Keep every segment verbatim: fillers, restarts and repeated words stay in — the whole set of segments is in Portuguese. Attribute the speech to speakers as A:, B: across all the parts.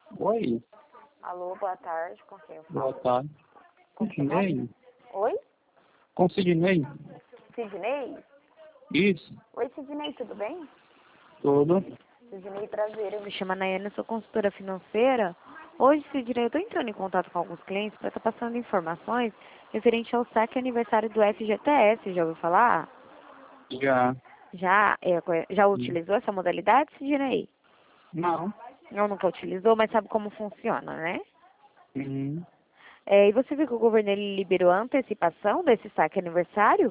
A: Oi,
B: Alô, boa tarde, com quem eu
A: boa
B: falo?
A: tarde.
B: Com seu nome?
A: Sidney?
B: Oi?
A: Com Sidney?
B: Sidney?
A: Isso,
B: Oi, Sidney, tudo bem?
A: tudo.
B: Sidney, prazer, eu me chamo Nayane, eu sou consultora financeira. Hoje, Sidney, eu estou entrando em contato com alguns clientes para estar passando informações referente ao saque aniversário do F G T S, já ouviu falar?
A: Já.
B: Já, é, já
A: Hum.
B: utilizou essa modalidade, Sidney?
A: Não.
B: Não, nunca utilizou, mas sabe como funciona, né?
A: Uhum.
B: É, e você viu que o governo ele liberou a antecipação desse saque aniversário?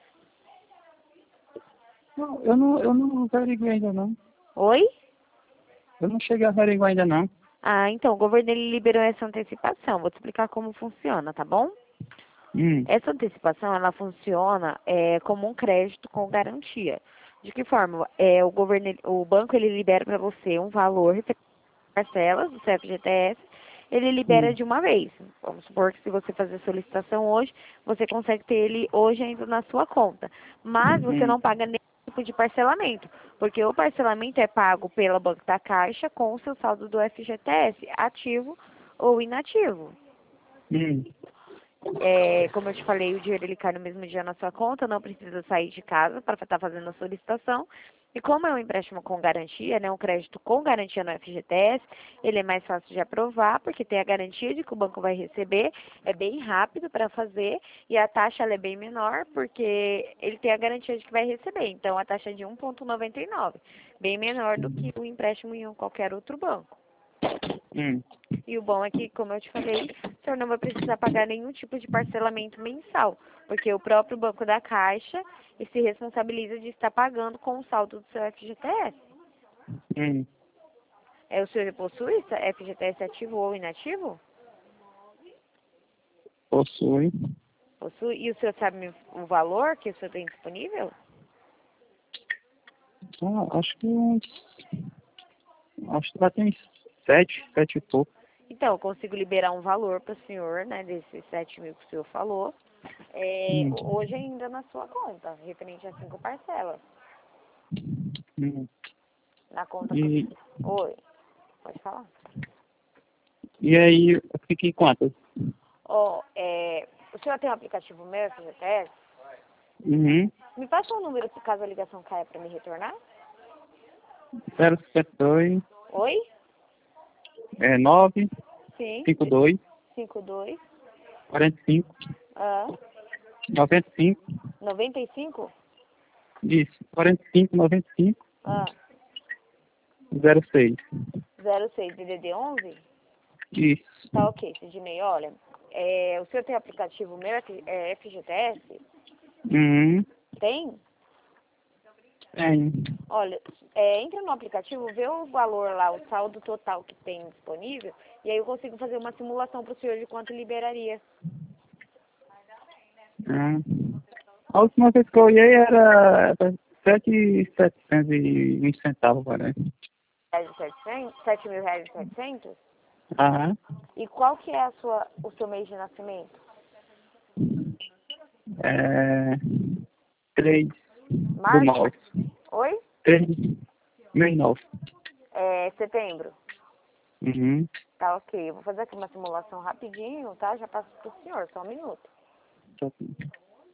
A: Não, eu não, eu não averiguei ainda não.
B: Oi?
A: Eu não cheguei a averiguar ainda não.
B: Ah, então, o governo ele liberou essa antecipação. Vou te explicar como funciona, tá bom?
A: Hum.
B: Essa antecipação, ela funciona é, como um crédito com garantia. De que forma? É, o governo, ele- o banco, ele libera para você um valor referente às parcelas do C F G T S, ele libera
A: Hum.
B: de uma vez. Vamos supor que se você fazer a solicitação hoje, você consegue ter ele hoje ainda na sua conta. Mas você
A: Hum.
B: não paga nenhum tipo de parcelamento, porque o parcelamento é pago pela Banco da Caixa com o seu saldo do F G T S, ativo ou inativo.
A: Hum.
B: É, como eu te falei, o dinheiro ele cai no mesmo dia na sua conta, não precisa sair de casa para estar fazendo a solicitação. E como é um empréstimo com garantia, né, um crédito com garantia no F G T S, ele é mais fácil de aprovar, porque tem a garantia de que o banco vai receber, é bem rápido para fazer, e a taxa ela é bem menor, porque ele tem a garantia de que vai receber. Então, a taxa é de um vírgula noventa e nove, bem menor do que o empréstimo em qualquer outro banco.
A: Hum.
B: E o bom é que, como eu te falei, o senhor não vai precisar pagar nenhum tipo de parcelamento mensal, porque o próprio Banco da Caixa se responsabiliza de estar pagando com o saldo do seu F G T S.
A: Hum.
B: É, o senhor possui F G T S ativo ou inativo?
A: Possui.
B: Possui. E o senhor sabe o valor que o senhor tem disponível?
A: Ah, acho que uns. Acho que já tem sete, sete e pouco.
B: Então, eu consigo liberar um valor para o senhor, né, desses sete mil que o senhor falou, é,
A: Hum.
B: hoje ainda na sua conta, referente a cinco parcelas.
A: Hum.
B: Na conta que o
A: E,
B: senhor... Oi, pode falar.
A: e aí, fica em quanto?
B: Ó, é, o senhor tem o aplicativo meu, F G T S?
A: Uhum.
B: Me passa um número se caso a ligação caia para me retornar?
A: zero sete dois,
B: Oi?
A: é, nove
B: Sim.
A: cinco dois,
B: cinco dois.
A: quarenta e cinco,
B: Ah,
A: noventa e cinco.
B: noventa e cinco?
A: Isso, quarenta e cinco, noventa e cinco,
B: Ah,
A: zero seis.
B: zero seis D D D onze?
A: Isso.
B: Tá ok, Sidney. Olha, é, o senhor tem aplicativo meu, F- é, F G T S?
A: Uhum.
B: Tem?
A: Tem.
B: Olha, é, entra no aplicativo, vê o valor lá, o saldo total que tem disponível, e aí eu consigo fazer uma simulação para o senhor de quanto liberaria.
A: Ah. A última vez que eu olhei era sete mil e setecentos e vinte centavos, parece.
B: Reais e setecentos? sete mil reais e setecentos?
A: Aham.
B: E qual que é a sua, o seu mês de nascimento?
A: É. três do
B: Março?
A: nove.
B: Oi?
A: três mil e nove.
B: É setembro.
A: Uhum.
B: Tá ok. Eu vou fazer aqui uma simulação rapidinho, tá? Já passo pro senhor, só um minuto.
A: Tá aqui.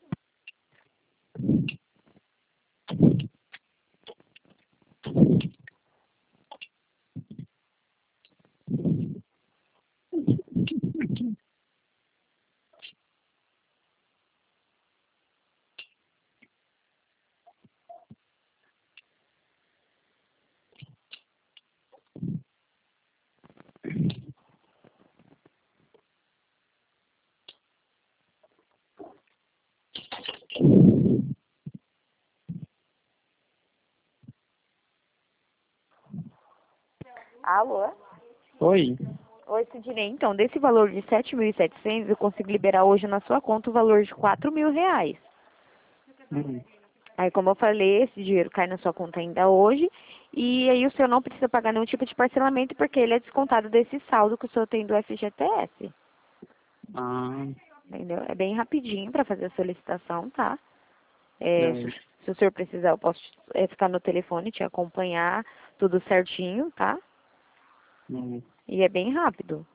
B: Alô?
A: Oi.
B: Oi, Sidney. Então, desse valor de sete mil e setecentos, eu consigo liberar hoje na sua conta o valor de quatro mil reais.
A: Uhum.
B: Aí, como eu falei, esse dinheiro cai na sua conta ainda hoje. E aí o senhor não precisa pagar nenhum tipo de parcelamento, porque ele é descontado desse saldo que o senhor tem do F G T S.
A: Ah,
B: Entendeu? É bem rapidinho para fazer a solicitação, tá? É, se,
A: é.
B: se o senhor precisar, eu posso é, ficar no telefone, te acompanhar, tudo certinho, tá?
A: Uhum.
B: E é bem rápido.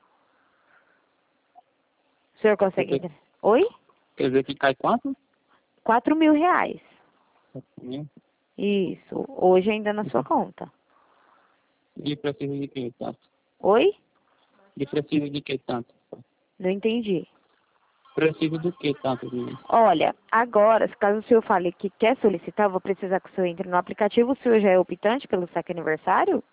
B: O senhor consegue...
A: Quer dizer,
B: Oi?
A: quer dizer que cai quanto?
B: Quatro mil reais.
A: Mil.
B: Isso. Hoje ainda na sua conta.
A: E precisa de que tanto?
B: Oi?
A: E precisa de que tanto?
B: Não entendi.
A: Precisa do que tanto? De...
B: Olha, agora, se caso o senhor fale que quer solicitar, eu vou precisar que o senhor entre no aplicativo. O senhor já é optante pelo saque aniversário?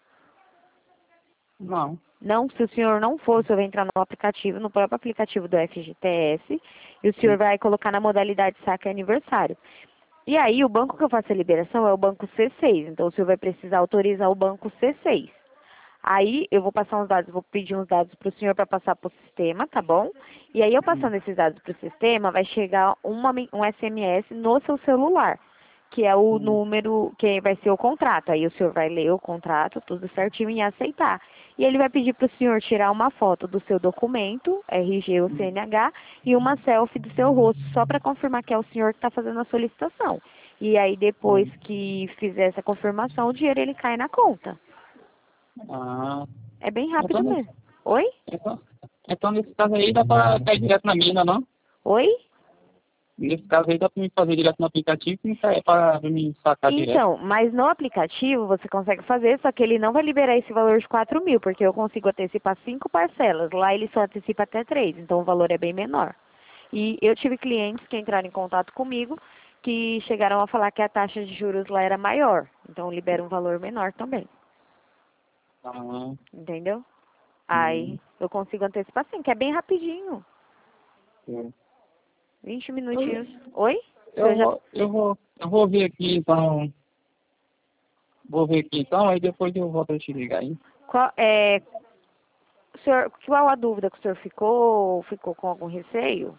A: Não.
B: Não, se o senhor não for, o senhor vai entrar no aplicativo, no próprio aplicativo do F G T S, e o senhor vai colocar na modalidade saque aniversário. E aí, o banco que eu faço a liberação é o banco C seis, então o senhor vai precisar autorizar o banco C seis. Aí, eu vou passar uns dados, vou pedir uns dados para o senhor para passar para o sistema, tá bom? E aí, eu passando esses dados para o sistema, vai chegar uma, um S M S no seu celular, que é o
A: Hum.
B: número, que vai ser o contrato. Aí o senhor vai ler o contrato, tudo certinho, e aceitar. E ele vai pedir para o senhor tirar uma foto do seu documento, R G ou C N H, e uma selfie do seu rosto, só para confirmar que é o senhor que está fazendo a solicitação. E aí, depois que fizer essa confirmação, o dinheiro ele cai na conta.
A: Ah,
B: É bem
A: então,
B: rápido
A: nesse,
B: mesmo. Oi?
A: então, então nesse caso aí dá pra cair direto na mina, não?
B: Oi?
A: Nesse caso aí dá pra me fazer direto no aplicativo e é pra me sacar direto.
B: Então, mas no aplicativo você consegue fazer, só que ele não vai liberar esse valor de quatro mil, porque eu consigo antecipar cinco parcelas. Lá ele só antecipa até três, então o valor é bem menor. E eu tive clientes que entraram em contato comigo que chegaram a falar que a taxa de juros lá era maior. Então libera um valor menor também.
A: Ah,
B: Entendeu?
A: hum,
B: Aí eu consigo antecipar sim, que é bem rapidinho.
A: é.
B: vinte
A: Eu,
B: minutinhos. Oi? O
A: eu
B: senhor já...
A: vou, eu vou, eu vou ver aqui então. Vou ver aqui então, aí depois eu volto a te ligar aí.
B: Qual, é, o senhor, qual a dúvida que o senhor ficou? Ficou com algum receio?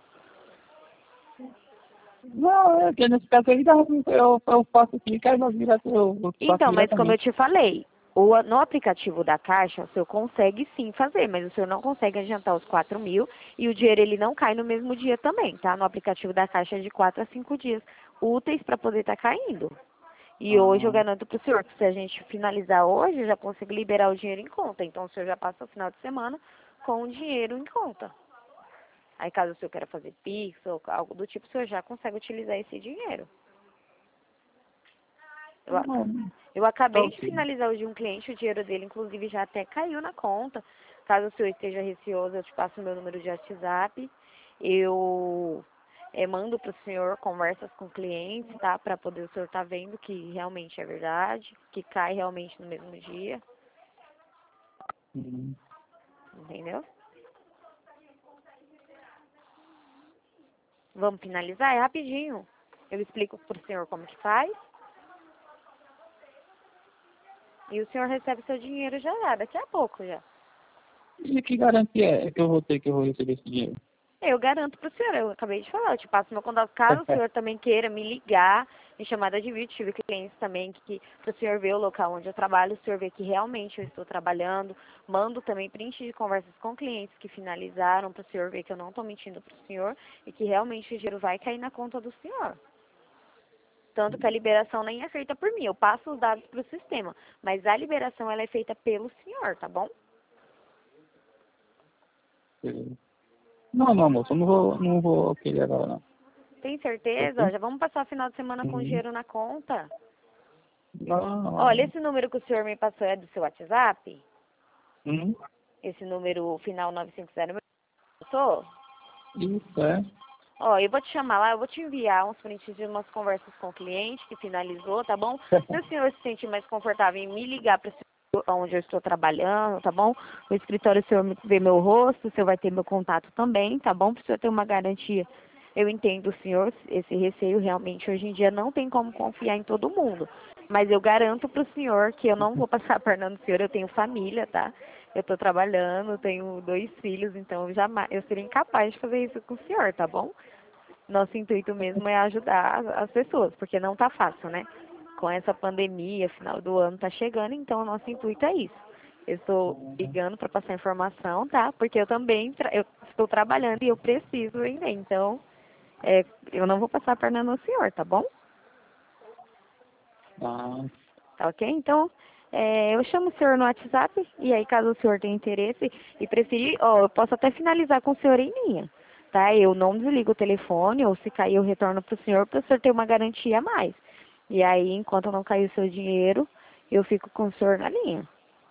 A: Não, é que nesse caso aí dá, eu, eu faço aqui, cai no direto, eu, eu faço
B: Então, mas como eu
A: diretamente.
B: te falei, o, no aplicativo da Caixa, o senhor consegue sim fazer, mas o senhor não consegue adiantar os quatro mil e o dinheiro ele não cai no mesmo dia também, tá? No aplicativo da Caixa é de quatro a cinco dias úteis para poder estar caindo. E hoje eu
A: Ah,
B: garanto para o senhor que se a gente finalizar hoje, eu já consigo liberar o dinheiro em conta. Então o senhor já passa o final de semana com o dinheiro em conta. Aí caso o senhor queira fazer Pix ou algo do tipo, o senhor já consegue utilizar esse dinheiro. Eu, a-
A: não,
B: eu
A: tá
B: acabei de
A: ok.
B: finalizar hoje um cliente, o dinheiro dele inclusive já até caiu na conta. Caso o senhor esteja receoso, eu te passo o meu número de WhatsApp. Eu eh, mando para o senhor conversas com clientes, tá? Para poder o senhor estar vendo que realmente é verdade, que cai realmente no mesmo dia,
A: Hum.
B: entendeu? Vamos finalizar? É rapidinho. Eu explico para o senhor como que faz. E o senhor recebe seu dinheiro já, já daqui a pouco já.
A: E que garantia é que eu vou ter que eu vou receber esse dinheiro?
B: Eu garanto para o senhor, eu acabei de falar, eu te passo meu contato. Caso o senhor também queira me ligar em chamada de vídeo, tive clientes também que, que para o senhor ver o local onde eu trabalho, o senhor vê que realmente eu estou trabalhando. Mando também print de conversas com clientes que finalizaram, para o senhor ver que eu não estou mentindo para o senhor e que realmente o dinheiro vai cair na conta do senhor. Tanto que a liberação nem é feita por mim, eu passo os dados para o sistema, mas a liberação ela é feita pelo senhor, tá bom?
A: Não, não, moço, eu não vou, não vou querer agora, não.
B: Tem certeza? Ó,
A: Ok?
B: já vamos passar o final de semana com
A: Uhum.
B: dinheiro na conta.
A: Não,
B: Olha,
A: não.
B: esse número que o senhor me passou é do seu WhatsApp?
A: Uhum.
B: Esse número final nove cinco zero meu passou?
A: Isso, é.
B: Ó, eu vou te chamar lá, eu vou te enviar uns prints de umas conversas com o cliente que finalizou, tá bom? Se o senhor se sentir mais confortável em me ligar para onde eu estou trabalhando, tá bom? O escritório, o senhor vê meu rosto, o senhor vai ter meu contato também, tá bom? Para o senhor ter uma garantia. Eu entendo o senhor, esse receio realmente hoje em dia não tem como confiar em todo mundo. Mas eu garanto para o senhor que eu não vou passar a perna no senhor, eu tenho família, tá? Eu estou trabalhando, tenho dois filhos, então eu jamais, eu seria incapaz de fazer isso com o senhor, tá bom? Nosso intuito mesmo é ajudar as pessoas, porque não tá fácil, né? Com essa pandemia, final do ano tá chegando, então o nosso intuito é isso. Eu estou ligando para passar informação, tá? Porque eu também tra eu estou trabalhando e eu preciso vender, então é, eu não vou passar a perna no senhor, tá bom?
A: Ah,
B: Tá ok? Então, É, eu chamo o senhor no WhatsApp, e aí caso o senhor tenha interesse e preferir, ó, eu posso até finalizar com o senhor em linha, tá? Eu não desligo o telefone, ou se cair eu retorno para o senhor, para o senhor ter uma garantia a mais. E aí, enquanto não cair o seu dinheiro, eu fico com o senhor na linha.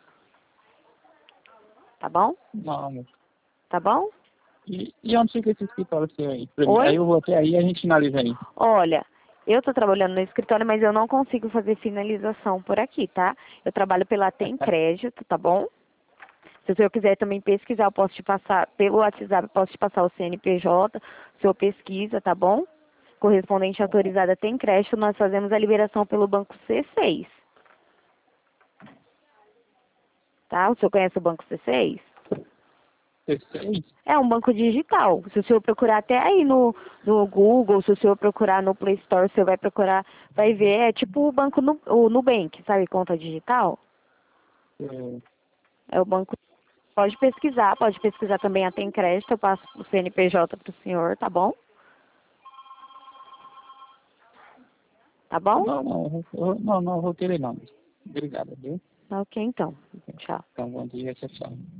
B: Tá bom?
A: Não.
B: Tá bom?
A: E, e onde fica esse escritório seu aí? Pra mim?
B: Oi?
A: Aí eu vou até aí e a gente finaliza aí.
B: Olha, eu tô trabalhando no escritório, mas eu não consigo fazer finalização por aqui, tá? Eu trabalho pela Tem Crédito, tá bom? Se o senhor quiser também pesquisar, eu posso te passar, pelo WhatsApp, eu posso te passar o C N P J, o senhor pesquisa, tá bom? Correspondente autorizada Tem Crédito, nós fazemos a liberação pelo banco C seis. Tá? O senhor conhece o banco C seis?
A: C seis?
B: É um banco digital. Se o senhor procurar até aí no, no Google, se o senhor procurar no Play Store, você vai procurar, vai ver, é tipo o banco no, o Nubank, sabe, conta digital?
A: É,
B: É o banco. Pode pesquisar, pode pesquisar também a Tem Crédito, eu passo o C N P J para o senhor, tá bom? Tá bom?
A: não, não, eu, não, não vou querer não. Obrigado, viu?
B: Ok, então. Tchau.
A: Então, bom dia, tchau, tchau.